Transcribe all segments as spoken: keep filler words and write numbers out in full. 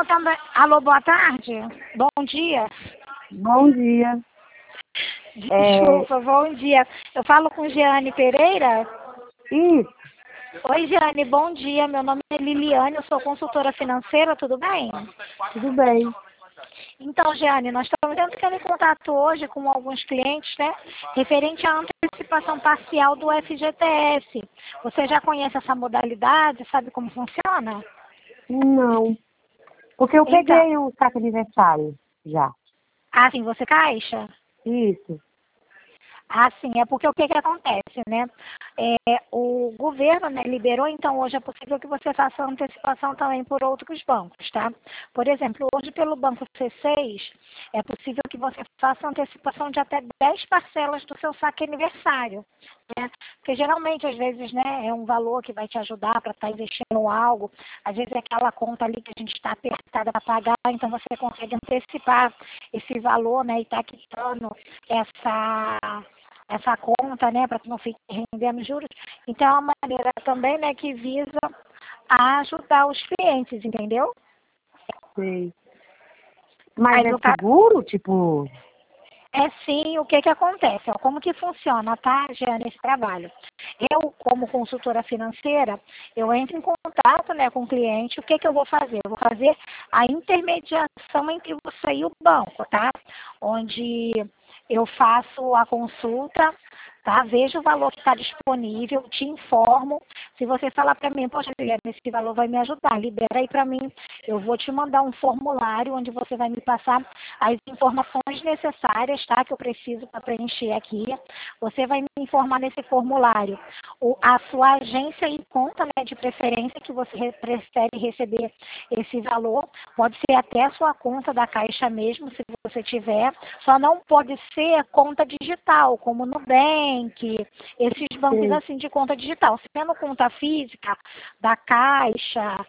também. Alô, boa tarde. Bom dia. Bom dia. Desculpa, é... bom dia. Eu falo com Jeane Pereira? Isso. Oi, Jeane, bom dia. Meu nome é Liliane, eu sou consultora financeira, tudo bem? Tudo bem. Então, Jeane, nós estamos entrando em contato hoje com alguns clientes, né? Referente à antecipação parcial do F G T S. Você já conhece essa modalidade? Sabe como funciona? Não. Porque eu Então, peguei um saque aniversário já. Ah, sim, você caixa? Isso. Ah, sim, é porque o que que acontece, né? É, o governo, né, liberou, então hoje é possível que você faça antecipação também por outros bancos, tá? Por exemplo, hoje pelo Banco C seis, é possível que você faça antecipação de até dez parcelas do seu saque aniversário, né? Porque geralmente, às vezes, né, é um valor que vai te ajudar para estar investindo em algo, às vezes é aquela conta ali que a gente está apertada para pagar, então você consegue antecipar esse valor, né, e está quitando essa... essa conta, né, para que não fique rendendo juros. Então, é uma maneira também, né, que visa a ajudar os clientes, entendeu? Sei. Mas Aí, é no caso, seguro, tipo... é sim, o que que acontece? Ó, como que funciona, tá, Jeane, esse trabalho? Eu, como consultora financeira, eu entro em contato, né, com o cliente, o que que eu vou fazer? Eu vou fazer a intermediação entre você e o banco, tá? Onde eu faço a consulta, tá? Vejo o valor que está disponível, te informo. Se você falar para mim, poxa, Juliana, esse valor vai me ajudar, libera aí para mim. Eu vou te mandar um formulário onde você vai me passar as informações necessárias, tá? Que eu preciso para preencher aqui. Você vai me informar nesse formulário o, a sua agência e conta, né, de preferência que você re, prefere receber esse valor. Pode ser até a sua conta da Caixa mesmo, se você tiver. Só não pode ser conta digital, como Nubank, esses bancos Sei. assim de conta digital. Sendo conta física, da Caixa,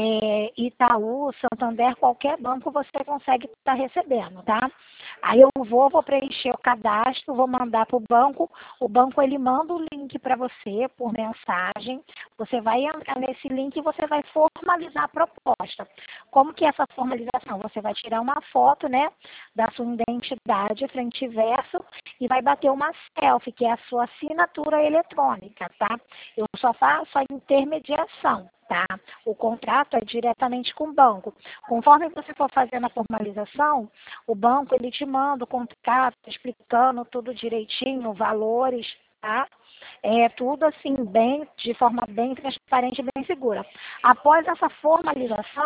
é, Itaú, Santander, qualquer banco você consegue estar recebendo, tá? Aí eu vou, vou preencher o cadastro, vou mandar para o banco, o banco ele manda o link para você por mensagem, você vai entrar nesse link e você vai formalizar a proposta. Como que é essa formalização? Você vai tirar uma foto, né, da sua identidade frente e verso e vai bater uma selfie, que é a sua assinatura eletrônica, tá? Eu só faço a intermediação, tá? O contrato é diretamente com o banco. Conforme você for fazendo a formalização, o banco ele te manda o contrato explicando tudo direitinho, valores, tá? É tudo assim, bem, de forma bem transparente e bem segura. Após essa formalização,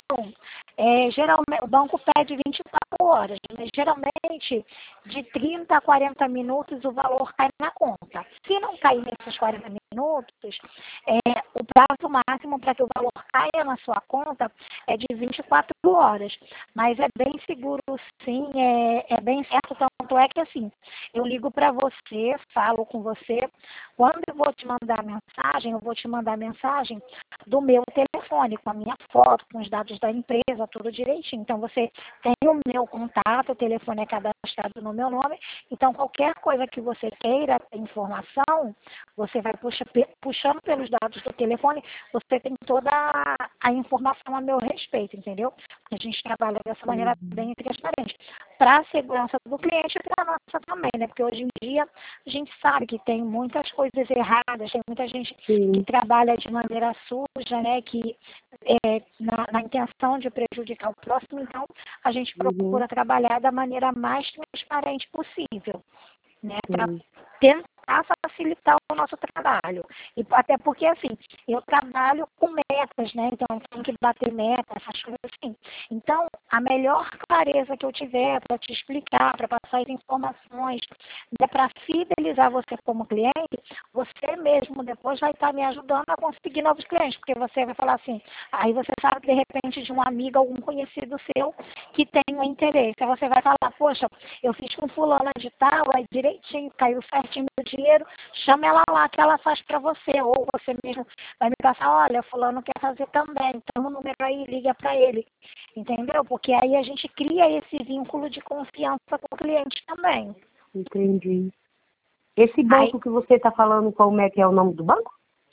é, geralmente, o banco pede vinte e quatro horas, mas geralmente de trinta a quarenta minutos o valor cai na conta. Se não cair nesses quarenta minutos, é, o prazo máximo para que o valor caia na sua conta é de vinte e quatro horas. Mas é bem seguro, sim, é, é bem certo, tanto é que assim, eu ligo para você, falo com você, quando eu vou te mandar a mensagem, eu vou te mandar a mensagem do meu telefone, com a minha foto, com os dados da empresa, tudo direitinho. Então, você tem o meu contato, o telefone é cadastrado no meu nome. Então, qualquer coisa que você queira, informação, você vai puxa, puxando pelos dados do telefone, você tem toda a, a informação a meu respeito, entendeu? A gente trabalha dessa maneira bem transparente. Para a segurança do cliente e para a nossa também, né? Porque hoje em dia a gente sabe que tem muitas coisas erradas, tem muita gente Sim. que trabalha de maneira suja, né? Que é, na, na intenção de prejudicar o próximo, então a gente procura Uhum. trabalhar da maneira mais transparente possível, né? Para Sim. tentar facilitar o nosso trabalho. E até porque, assim, eu trabalho com metas, né? Então, eu tenho que bater metas, essas coisas assim. Então, a melhor clareza que eu tiver para te explicar, para passar as informações, né, para fidelizar você como cliente, você mesmo depois vai estar me ajudando a conseguir novos clientes, porque você vai falar assim, aí você sabe que de repente de um amigo, algum conhecido seu que tem um interesse. Aí você vai falar, poxa, eu fiz com fulana de tal, aí direitinho, caiu certinho meu dinheiro, chama ela lá que ela faz para você, ou você mesmo vai me passar, olha, fulano quer fazer também, toma o número aí, liga para ele, entendeu? Porque aí a gente cria esse vínculo de confiança com o cliente também. Entendi. Esse Aí, banco que você está falando, como é que é o nome do banco?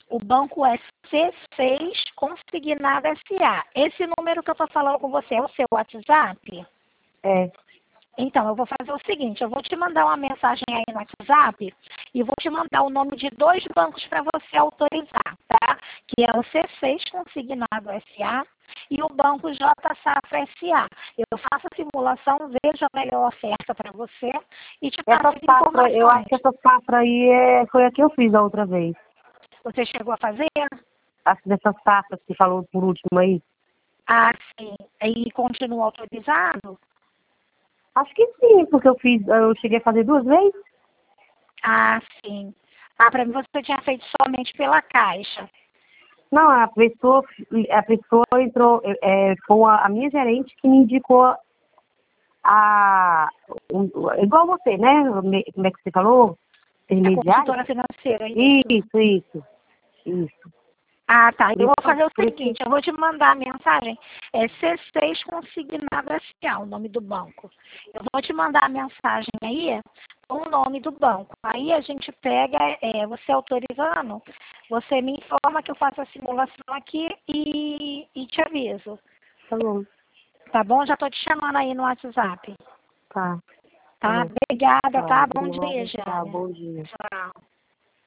O banco é C seis Consignado S A. Esse número que eu estou falando com você é o seu WhatsApp? É. Então, eu vou fazer o seguinte, eu vou te mandar uma mensagem aí no WhatsApp e vou te mandar o nome de dois bancos para você autorizar, tá? Que é o C seis Consignado S A e o Banco J Safra S A. Eu faço a simulação, vejo a melhor oferta para você e te passo Essa as safra, eu acho informações. que essa safra aí é, foi a que eu fiz a outra vez. Você chegou a fazer? Acho que dessa safra que você falou por último aí. Ah, sim. E continua autorizado? Acho que sim, porque eu fiz, eu cheguei a fazer duas vezes. Ah, sim. Ah, para mim você tinha feito somente pela Caixa. Não, a pessoa, a pessoa entrou, é, foi a, a minha gerente que me indicou a, um, igual você, né? Como é que você falou? A Intermediário? consultora financeira, isso. Isso, isso, isso. Ah, tá. Por Eu vou isso, fazer o por isso que, seguinte, eu vou te mandar a mensagem. É C seis Consignado S A, o nome do banco. Eu vou te mandar a mensagem aí com o nome do banco. Aí a gente pega, é, você autorizando, você me informa que eu faço a simulação aqui e, e te aviso. tá bom, Tá bom? Já tô te chamando aí no WhatsApp. tá, tá Tá? bom. Obrigada, Tá, tá? de Bom dia, nada, tá, Jânia. bom dia. Tchau.